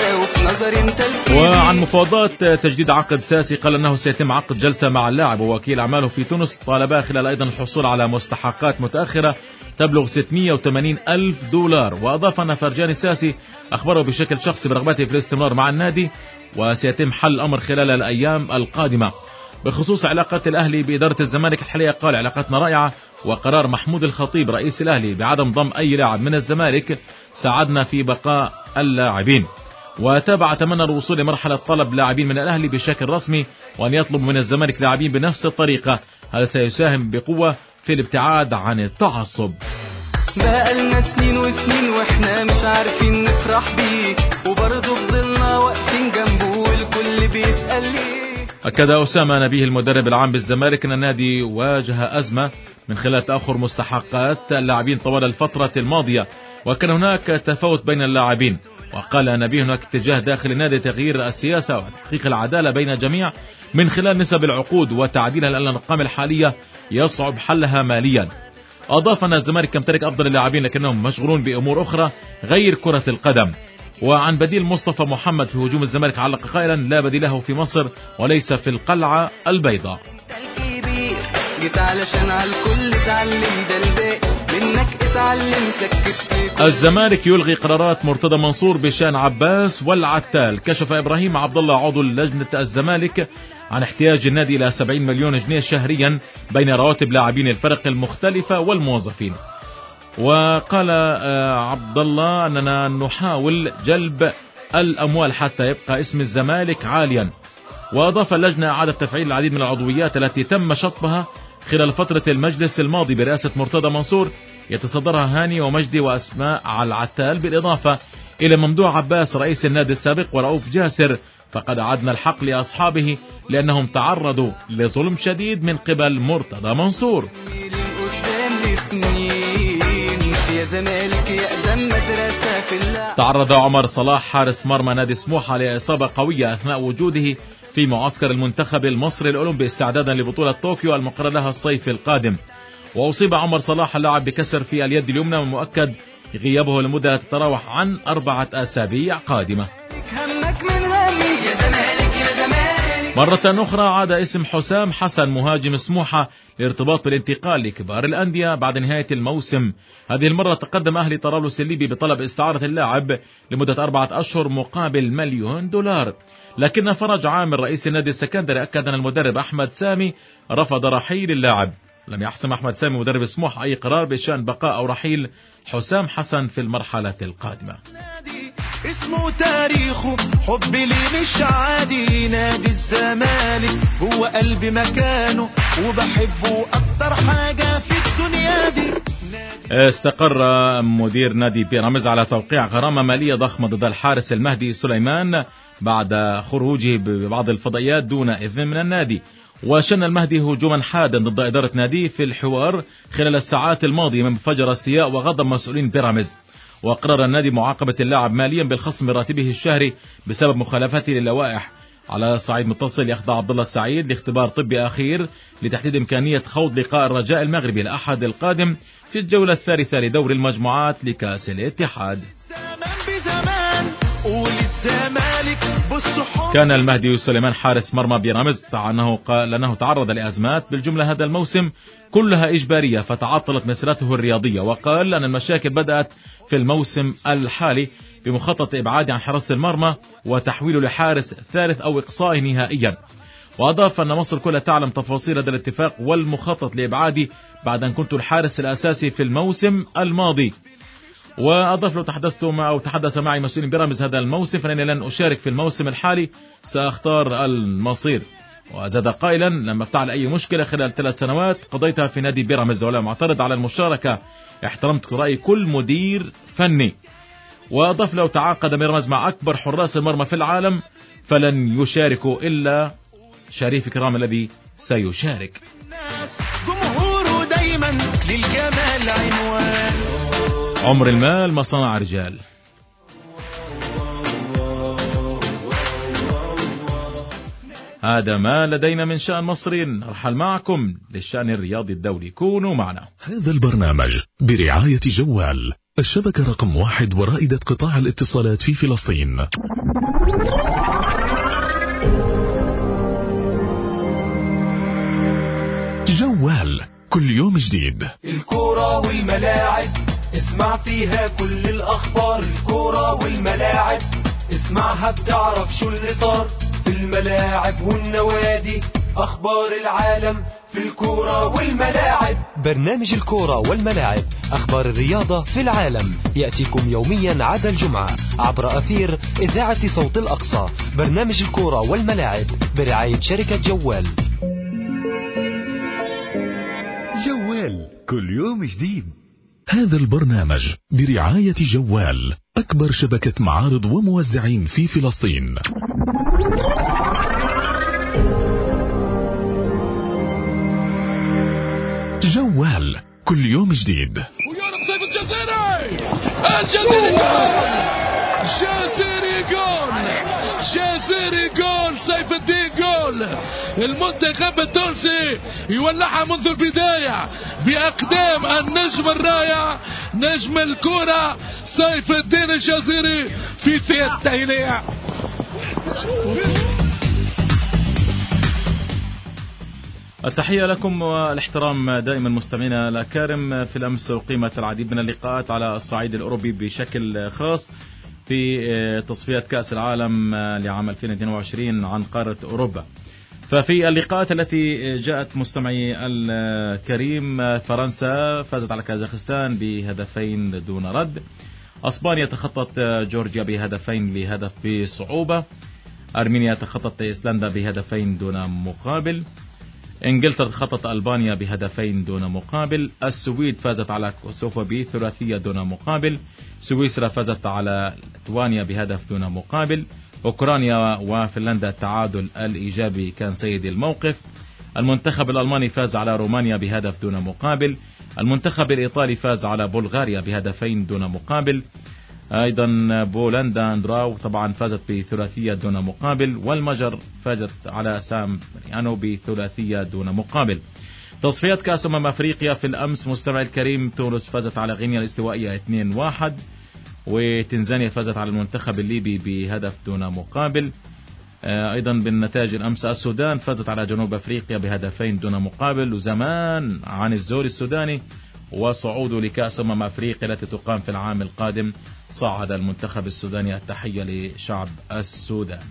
Speaker 16: نظري انت الكبير.
Speaker 8: وعن مفاوضات تجديد عقد ساسي قال أنه سيتم عقد جلسة مع اللاعب ووكيل أعماله في تونس، طالبا خلال أيضا الحصول على مستحقات متأخرة تبلغ ستمئة وثمانين ألف دولار. وأضاف أن فرجاني ساسي أخبره بشكل شخصي برغبته في الاستمرار مع النادي، وسيتم حل الأمر خلال الأيام القادمة. بخصوص علاقات الأهلي بإدارة الزمالك الحالية قال: علاقتنا رائعة، وقرار محمود الخطيب رئيس الأهلي بعدم ضم أي لاعب من الزمالك ساعدنا في بقاء اللاعبين. وتابع أتمنى الوصول لمرحلة طلب لاعبين من الأهلي بشكل رسمي، وأن يطلب من الزمالك لاعبين بنفس الطريقة، هذا سيساهم بقوة في الابتعاد عن التعصب.
Speaker 16: بقالنا سنين وسنين واحنا مش عارفين نفرح بيه، وبرضه فضلنا واقفين جنبه والكل بيسأل ليه.
Speaker 8: أكد أسامة نبيه المدرب العام بالزمالك أن النادي واجه أزمة من خلال تأخر مستحقات اللاعبين طوال الفترة الماضية، وكان هناك تفاوت بين اللاعبين. وقال نبيه هناك اتجاه داخل النادي تغيير السياسة وتحقيق العدالة بين الجميع من خلال نسب العقود وتعديلها لأن الأرقام الحالية يصعب حلها ماليا. أضاف أن الزمالك يمتلك أفضل اللاعبين لكنهم مشغولون بأمور أخرى غير كرة القدم. وعن بديل مصطفى محمد في هجوم الزمالك علق قائلا: لا بديل له في مصر وليس في القلعة البيضاء.
Speaker 16: جيت علشان على الكل اتعلم، ده الباقي منك اتعلم. سكت
Speaker 8: الزمالك يلغي قرارات مرتضى منصور بشان عباس والعتال. كشف إبراهيم عبد الله عضو لجنة الزمالك عن احتياج النادي إلى سبعين مليون جنيه شهريا بين رواتب لاعبين الفرق المختلفة والموظفين. وقال عبد الله أننا نحاول جلب الأموال حتى يبقى اسم الزمالك عاليا. وأضاف اللجنة إعادة تفعيل العديد من العضويات التي تم شطبها خلال فترة المجلس الماضي برئاسة مرتضى منصور، يتصدرها هاني ومجدي وأسماء على العتال، بالإضافة إلى ممدوح عباس رئيس النادي السابق ورؤوف جاسر، فقد أعدنا الحق لأصحابه لأنهم تعرضوا لظلم شديد من قبل مرتضى منصور. تعرض عمر صلاح حارس مرمى نادي سموحة لإصابة قوية أثناء وجوده في معسكر المنتخب المصري الأولمبي استعدادا لبطولة طوكيو المقرر لها الصيف القادم. وأصيب عمر صلاح اللاعب بكسر في اليد اليمنى، ومؤكد غيابه لمدة تتراوح عن أربعة أسابيع قادمة. مرة أخرى عاد اسم حسام حسن مهاجم سموحة لارتباط بالانتقال لكبار الأندية بعد نهاية الموسم. هذه المرة تقدم أهلي طرابلس الليبي بطلب استعارة اللاعب لمدة أربعة أشهر مقابل مليون دولار، لكن فرج عامر رئيس النادي السكندري أكد أن المدرب أحمد سامي رفض رحيل اللاعب. لم يحسم أحمد سامي مدرب سموحة أي قرار بشأن بقاء أو رحيل حسام حسن في المرحلة القادمة.
Speaker 2: اسمه تاريخه حب لي مش عادي، نادي الزمالك هو قلبي مكانه وبحبه أكتر حاجة في الدنيا دي.
Speaker 8: استقر مدير نادي بيراميدز على توقيع غرامة مالية ضخمة ضد الحارس المهدي سليمان بعد خروجه ببعض الفضائيات دون إذن من النادي. وشن المهدي هجوما حادا ضد إدارة ناديه في الحوار خلال الساعات الماضية من فجر استياء وغضب مسؤولين بيراميدز. وقرر النادي معاقبة اللاعب ماليا بالخصم من راتبه الشهري بسبب مخالفته للوائح. على صعيد متصل يخضع عبد الله السعيد لاختبار طبي أخير لتحديد إمكانية خوض لقاء الرجاء المغربي الأحد القادم في الجولة الثالثة لدور المجموعات لكأس الاتحاد. كان المهدي سليمان حارس مرمى بيراميدز أنه قال أنه تعرض لأزمات بالجملة هذا الموسم كلها إجبارية فتعطلت مسيرته الرياضية، وقال أن المشاكل بدأت في الموسم الحالي بمخطط إبعاده عن حراسة المرمى وتحويله لحارس ثالث أو إقصائه نهائيا. وأضاف أن مصر كلها تعلم تفاصيل هذا الاتفاق والمخطط لإبعادي بعد أن كنت الحارس الأساسي في الموسم الماضي. وأضاف لو تحدثت مع أو تحدث معي مسؤولين بيراميدز هذا الموسم فإنني لن أشارك في الموسم الحالي، سأختار المصير. وزاد قائلا لما افتعل أي مشكلة خلال ثلاث سنوات قضيتها في نادي بيراميدز ولا معترض على المشاركة، احترمت رأي كل مدير فني. وأضاف لو تعاقد بيراميدز مع أكبر حراس المرمى في العالم فلن يشاركوا إلا شريف كرام الذي سيشارك.
Speaker 2: جمهوره دايما للجمال عنوان.
Speaker 8: عمر المال مصنع رجال. هذا ما لدينا من شأن مصرين، نرحل معكم للشأن الرياضي الدولي، كونوا معنا.
Speaker 5: هذا البرنامج برعاية جوال، الشبكة رقم واحد ورائدة قطاع الاتصالات في فلسطين. جوال كل يوم جديد.
Speaker 2: الكورة والملاعب اسمع فيها كل الأخبار. الكورة والملاعب اسمعها بتعرف شو اللي صار في الملاعب والنوادي. أخبار العالم في الكورة والملاعب.
Speaker 3: برنامج الكورة والملاعب، أخبار الرياضة في العالم، يأتيكم يوميا عدا الجمعة عبر أثير إذاعة صوت الأقصى. برنامج الكورة والملاعب برعاية شركة جوال.
Speaker 4: جوال كل يوم جديد.
Speaker 5: هذا البرنامج برعاية جوال، أكبر شبكة معارض وموزعين في فلسطين. جوال كل يوم جديد.
Speaker 9: ويارب سيف الجزيري، الجزيري جول، جزيري جول، جزيري جول، سيف الدين جول. المنتخب التونسي يولعها منذ البداية بأقدام النجم الرائع نجم الكرة سيف الدين الجزيري في ثياب التهيئة.
Speaker 8: التحية لكم والاحترام دائما مستمعينا الأكارم. في الأمس أقيمت العديد من اللقاءات على الصعيد الأوروبي بشكل خاص في تصفيات كأس العالم لعام ألفين واثنين وعشرين عن قارة أوروبا. ففي اللقاءات التي جاءت مستمعي الكريم، فرنسا فازت على كازاخستان بهدفين دون رد. أسبانيا تخطت جورجيا بهدفين لهدف بصعوبة. أرمينيا تخطت إيسلندا بهدفين دون مقابل. انجلترا تخطت ألبانيا بهدفين دون مقابل. السويد فازت على كوسوفو بثلاثية دون مقابل. سويسرا فازت على ليتوانيا بهدف دون مقابل. أوكرانيا وفنلندا التعادل الإيجابي كان سيد الموقف. المنتخب الألماني فاز على رومانيا بهدف دون مقابل. المنتخب الإيطالي فاز على بلغاريا بهدفين دون مقابل. أيضا بولندا اندراو طبعا فازت بثلاثية دون مقابل. والمجر فازت على سان مارينو بثلاثية دون مقابل. تصفيات كأس أمم أفريقيا في الأمس مستمع الكريم، تونس فازت على غينيا الاستوائية اثنين واحد، وتنزانيا فازت على المنتخب الليبي بهدف دون مقابل. أيضا بالنتائج الأمس السودان فازت على جنوب أفريقيا بهدفين دون مقابل. وزمان عن الزور السوداني وصعوده لكأس أمم أفريقيا التي تقام في العام القادم، صعد المنتخب السوداني. التحية لشعب السودان.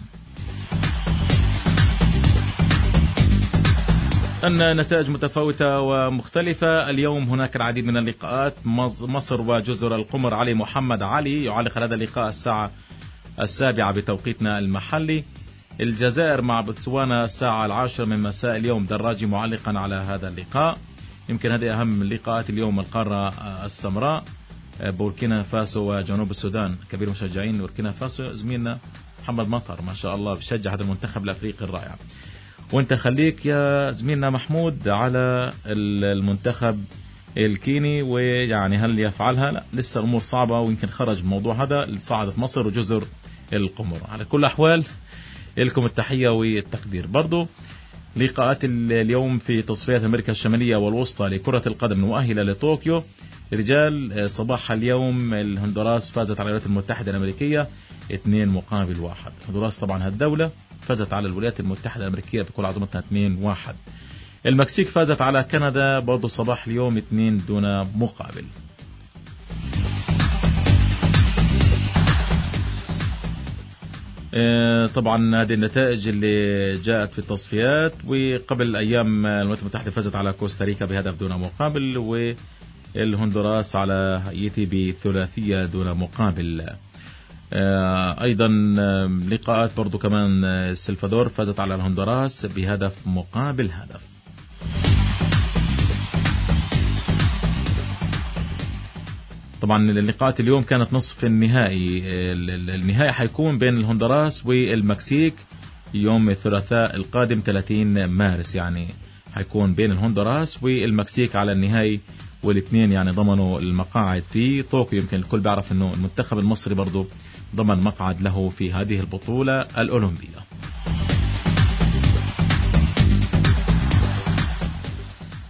Speaker 8: أن نتائج متفاوتة ومختلفة. اليوم هناك العديد من اللقاءات. مصر وجزر القمر، علي محمد علي يعلق هذا اللقاء الساعة السابعة بتوقيتنا المحلي. الجزائر مع بوتسوانا الساعة العاشرة من مساء اليوم، دراجي معلقا على هذا اللقاء. يمكن هذه أهم اللقاءات اليوم. القارة السمراء، بوركينا فاسو وجنوب السودان. كبير مشجعين بوركينا فاسو زميلنا محمد مطر ما شاء الله بشجع هذا المنتخب الأفريقي الرائع. وانت خليك يا زميلنا محمود على المنتخب الكيني، ويعني هل يفعلها؟ لا، لسه الأمور صعبة ويمكن خرج الموضوع هذا. صعدت مصر وجزر القمر. على كل أحوال لكم التحية والتقدير. برضو لقاءات اليوم في تصفيات أمريكا الشمالية والوسطى لكرة القدم المؤهلة لطوكيو. رجال صباح اليوم الهندوراس فازت على الولايات المتحدة الأمريكية اثنين مقابل واحد. الهندوراس طبعا هالدولة فازت على الولايات المتحدة الأمريكية بكل عظمتها اثنين واحد. المكسيك فازت على كندا برضو صباح اليوم اثنين دون مقابل. طبعا هذه النتائج اللي جاءت في التصفيات. وقبل أيام الولايات المتحدة فازت على كوستاريكا بهدف دون مقابل، والهندوراس على هايتي بثلاثية دون مقابل. أيضا لقاءات برضو كمان، السلفادور فازت على الهندوراس بهدف مقابل هدف. طبعا اللقاءات اليوم كانت نصف النهائي. النهائي حيكون بين الهندوراس والمكسيك يوم الثلاثاء القادم ثلاثين مارس، يعني حيكون بين الهندوراس والمكسيك على النهائي، والاثنين يعني ضمنوا المقاعد في طوكيو. يمكن الكل بيعرف انه المنتخب المصري برضو ضمن مقعد له في هذه البطولة الأولمبية.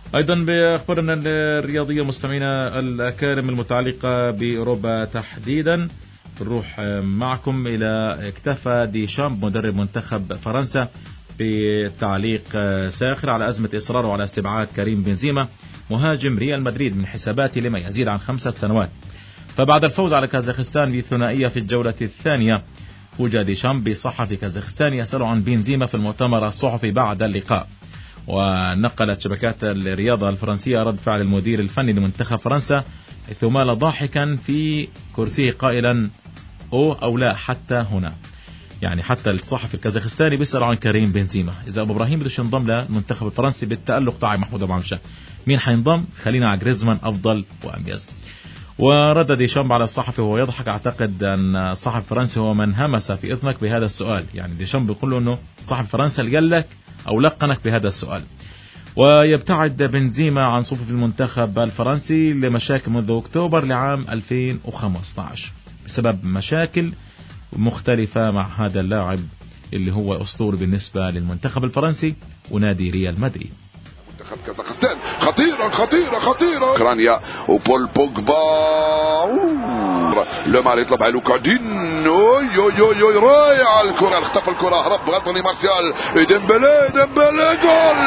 Speaker 8: أيضا بأخبارنا الرياضية مستمعينا الأكارم المتعلقة بأوروبا تحديدا، نروح معكم إلى اكتفى ديشامب مدرب منتخب فرنسا بتعليق ساخر على أزمة إصراره على استبعاد كريم بنزيما مهاجم ريال مدريد من حساباته لما يزيد عن خمسة سنوات. فبعد الفوز على كازاخستان بثنائية في الجولة الثانية، فوجئ ديشامب بصحفي كازاخستاني يسأل عن بنزيما في المؤتمر الصحفي بعد اللقاء. ونقلت شبكات الرياضة الفرنسية رد فعل المدير الفني لمنتخب فرنسا، حيث مال ضاحكا في كرسيه قائلا أو أو لا حتى هنا. يعني حتى الصحفي الكازاخستاني بيسأل عن كريم بنزيما إذا أبو إبراهيم بدوش ينضم للمنتخب الفرنسي بالتألق تاع محمود أبو عمشة، مين حينضم؟ خلينا على جريزمان أفضل وأميز. ورد ديشامب على الصحفي وهو يضحك، أعتقد أن الصحفي الفرنسي هو من همس في إذنك بهذا السؤال. يعني ديشامب بيقول له أنه صحفي فرنسا اللي قال لك أو لقنك بهذا السؤال. ويبتعد بنزيما عن صفوف المنتخب الفرنسي لمشاكل منذ أكتوبر لعام ألفين وخمسة عشر بسبب مشاكل مختلفة مع هذا اللاعب اللي هو أسطوري بالنسبة للمنتخب الفرنسي ونادي ريال مدريد.
Speaker 7: منتخب كازاخستان خطيرة خطيرة خطيرة كرانيا وبول بوجبا لما يطلب على لوكادين يو يو يو رايع الكرة، اختفى الكرة، هرب غلطني مارسيال، ديمبلي ديمبلي جول،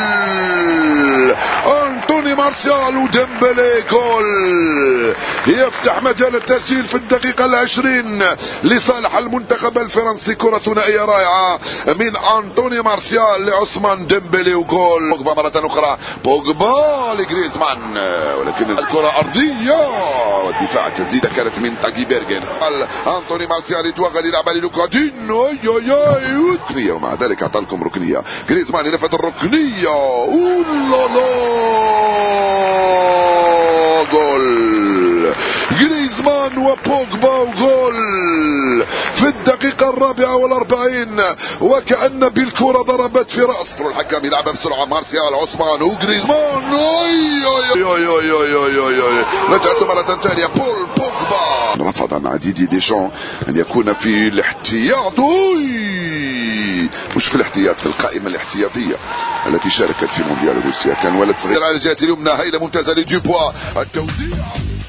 Speaker 7: أنتوني مارسيال وديمبلي جول يفتح مجال التسجيل في الدقيقة العشرين لصالح المنتخب الفرنسي. كرة ثنائية رائعة من أنتوني مارسيال لعثمان ديمبلي وجول. بوجبا مرة أخرى، بوجبا لجريزمان، ولكن الكرة أرضية والدفاع التسديدة كانت من تاجي بيرجن. أنتوني مارسيال يتوغل يلعب للوكادينو ركنية، ومع ذلك أعطى لكم ركنية. جريزمان ينفذ الركنية، أولالا جول جريزمان وبوجبا وجول في الدقيقة الرابعة والأربعين، وكأن بالكرة ضربت في رأس الحكم. يلعب بسرعة مارسيال، عثمان وجريزمان، رجعت مرة ثانية بول بوجبا. رفض مع ديدي ديشان أن يكون في الاحتياط، مش في الاحتياط، في القائمة الاحتياطية التي شاركت في مونديال روسيا. كان ولد صغير على الجهة اليمنى، هيلة ممتازة لديبوا، التوزيع.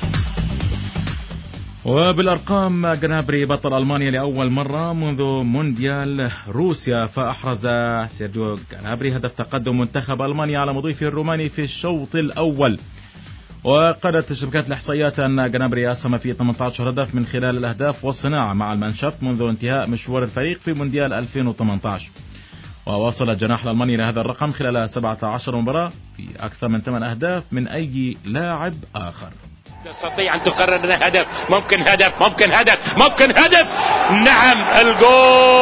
Speaker 8: وبالأرقام، جنابري بطل ألمانيا لأول مرة منذ مونديال روسيا، فأحرز سيرجيو جنابري هدف تقدم منتخب ألمانيا على مضيفه الروماني في الشوط الأول. وقالت شبكات الإحصائيات أن جنابري أسهم في ثمانية عشر هدف من خلال الأهداف والصناعة مع المانشافت منذ انتهاء مشوار الفريق في مونديال ألفين وثمانية عشر. ووصل الجناح الألماني لهذا الرقم خلال سبعة عشر مباراة في أكثر من ثمان أهداف من أي لاعب آخر.
Speaker 18: تستطيع أن تقرر أنه هدف، ممكن هدف، ممكن هدف، ممكن هدف، نعم الجول،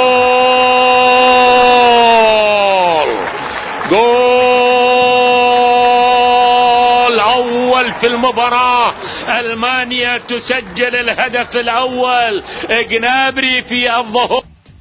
Speaker 18: جول أول في المباراة، ألمانيا تسجل الهدف الأول، جنابري في الظهور.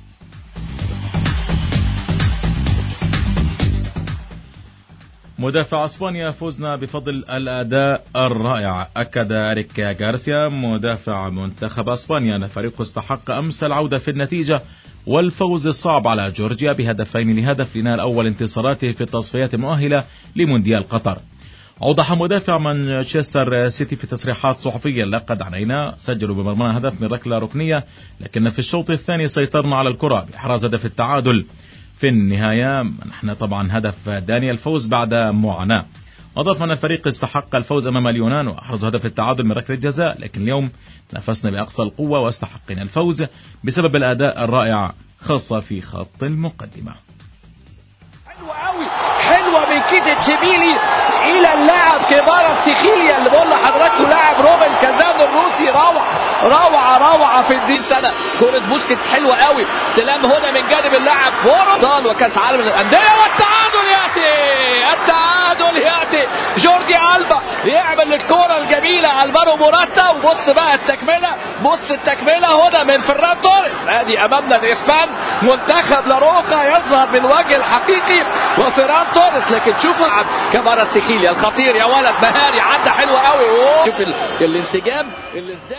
Speaker 8: مدافع اسبانيا فوزنا بفضل الاداء الرائع. اكد اريك غارسيا مدافع منتخب اسبانيا ان فريقه استحق امس العوده في النتيجه والفوز الصعب على جورجيا بهدفين لهدف لنال اول انتصاراته في التصفيات المؤهله لمونديال قطر. اوضح مدافع مانشستر سيتي في تصريحات صحفيه: لقد عنينا، سجلوا بمرمانا هدف من ركله ركنيه، لكن في الشوط الثاني سيطرنا على الكره باحراز هدف التعادل. في النهاية نحن طبعا هدف دانيال الفوز بعد معاناة. أضاف أن الفريق استحق الفوز أمام اليونان وأحرز هدف التعادل من ركلة جزاء، لكن اليوم نافسنا بأقصى القوة واستحقنا الفوز بسبب الأداء الرائع خاصة في خط المقدمة.
Speaker 6: حلوة قوي، حلوة من كيتشيبيلي إلى اللاعب كبارة سيخيليا اللي بقول لحضراتكم لاعب روبن كازان الروسي، روعة روعة روعة في الدين سنة. كرة بوسكيتس حلوة قوي، استلام هنا من جانب اللاعب بورو وكاس عالم للأندية، والتعادل يأتي، التعادل يأتي. جوردي ألبا يعمل الكرة الجميلة ألفارو موراتا، وبص بقى التكملة، بص التكملة هنا من فران توريس. ادي امامنا الاسبان، منتخب لاروخا يظهر بالوجه الحقيقي وفران توريس، لكن شوفوا كبارة سيخيليا الخطير يا ولد، مهاري، عدى حلوة قوي. شوف الانسجام اللي ازداد مع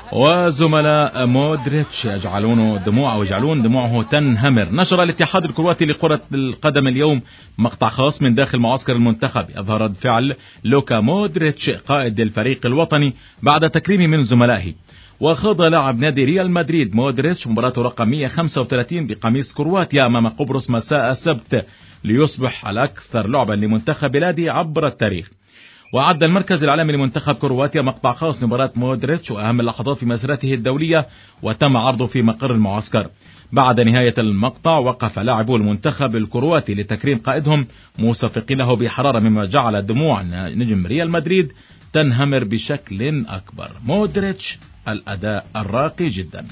Speaker 8: وزملاء مودريتش يجعلون دموع أو يجعلون دموعه تنهمر. نشر الاتحاد الكرواتي لكرة القدم اليوم مقطع خاص من داخل معسكر المنتخب يظهر رد فعل لوكا مودريتش قائد الفريق الوطني بعد تكريمه من زملائه. وخاض لاعب نادي ريال مدريد مودريتش مباراته رقم مئة وخمسة وثلاثين بقميص كرواتيا أمام قبرص مساء السبت ليصبح الأكثر لعبا لمنتخب بلاده عبر التاريخ. وعد المركز العالمي لمنتخب كرواتيا مقطع خاص لمباراة مودريتش وأهم اللحظات في مسيرته الدولية وتم عرضه في مقر المعسكر. بعد نهاية المقطع وقف لاعبو المنتخب الكرواتي لتكريم قائدهم موصفقين له بحرارة مما جعل دموع نجم ريال مدريد تنهمر بشكل أكبر. مودريتش الأداء الراقي جدا.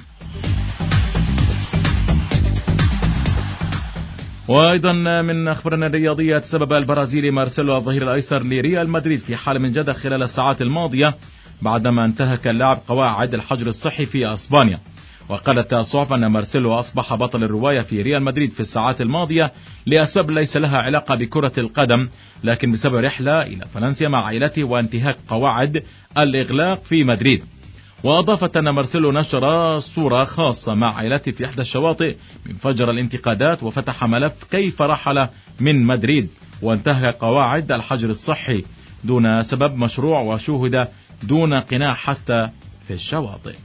Speaker 8: وأيضا من أخبارنا الرياضية تسبب البرازيلي مارسيلو الظهير الأيسر لريال مدريد في حالة من جدل خلال الساعات الماضية بعدما انتهك اللاعب قواعد الحجر الصحي في أسبانيا. وقالت الصحف أن مارسيلو أصبح بطل الرواية في ريال مدريد في الساعات الماضية لأسباب ليس لها علاقة بكرة القدم لكن بسبب رحلة إلى فرنسا مع عائلته وانتهاك قواعد الإغلاق في مدريد. وأضافت أن مارسيلو نشر صورة خاصة مع عائلته في إحدى الشواطئ من فجر الانتقادات وفتح ملف كيف رحل من مدريد وانتهك قواعد الحجر الصحي دون سبب مشروع وشوهد دون قناع حتى في الشواطئ.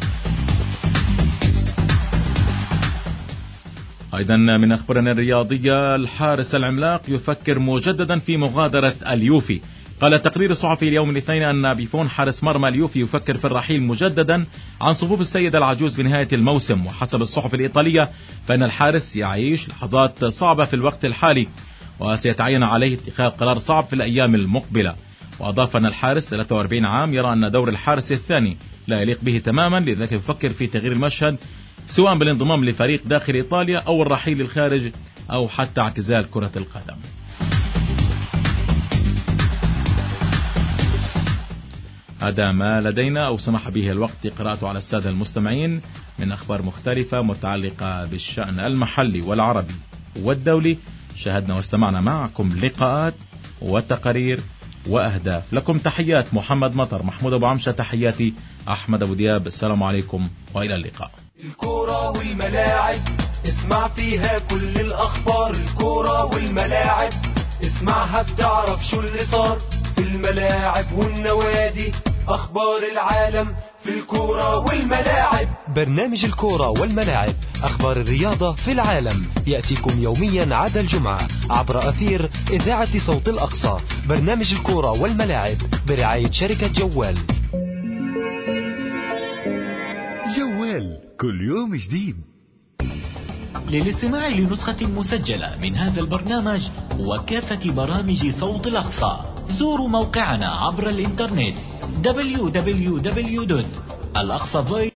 Speaker 8: أيضا من أخبارنا الرياضية الحارس العملاق يفكر مجددا في مغادرة اليوفي. قال التقرير الصحفي اليوم الاثنين أن بيفون حارس مرمى اليوفي يفكر في الرحيل مجددا عن صفوف السيد العجوز بنهاية الموسم. وحسب الصحف الإيطالية فإن الحارس يعيش لحظات صعبة في الوقت الحالي وسيتعين عليه اتخاذ قرار صعب في الأيام المقبلة. وأضاف أن الحارس ثلاثة وأربعين عام يرى أن دور الحارس الثاني لا يليق به تماما لذلك يفكر في تغيير المشهد سواء بالانضمام لفريق داخل إيطاليا أو الرحيل للخارج أو حتى اعتزال كرة القدم. هذا ما لدينا أو سمح به الوقت قراءته على السادة المستمعين من أخبار مختلفة متعلقة بالشأن المحلي والعربي والدولي. شاهدنا واستمعنا معكم لقاءات وتقارير وأهداف. لكم تحيات محمد مطر، محمود أبو عمشة تحياتي، أحمد أبو دياب. السلام عليكم وإلى اللقاء.
Speaker 2: الكورة والملاعب اسمع فيها كل الأخبار. الكورة والملاعب اسمعها بتعرف شو اللي صار في الملاعب والنوادي. أخبار العالم في الكورة والملاعب.
Speaker 3: برنامج الكورة والملاعب، أخبار الرياضة في العالم، يأتيكم يوميا عدا الجمعة عبر أثير إذاعة صوت الأقصى. برنامج الكورة والملاعب برعاية شركة جوال.
Speaker 4: جوال كل يوم جديد.
Speaker 19: للاستماع لنسخة مسجلة من هذا البرنامج وكافة برامج صوت الأقصى زوروا موقعنا عبر الإنترنت دبليو دبليو دبليو دوت الأقصى